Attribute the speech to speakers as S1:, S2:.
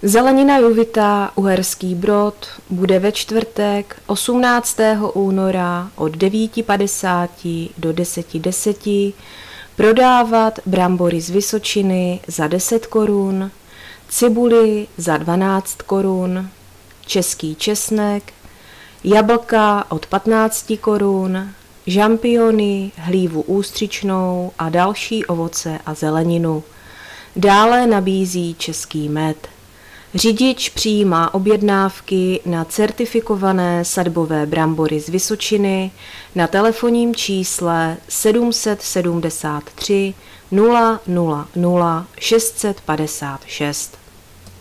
S1: Zelenina Juvita, Uherský Brod, bude ve čtvrtek 18. února od 9:50 do 10:10 prodávat brambory z Vysočiny za 10 korun, cibuli za 12 korun, český česnek, jablka od 15 korun, žampiony, hlívu ústřičnou a další ovoce a zeleninu. Dále nabízí český med. Řidič přijímá objednávky na certifikované sadbové brambory z Vysočiny na telefonním čísle 773 000 656.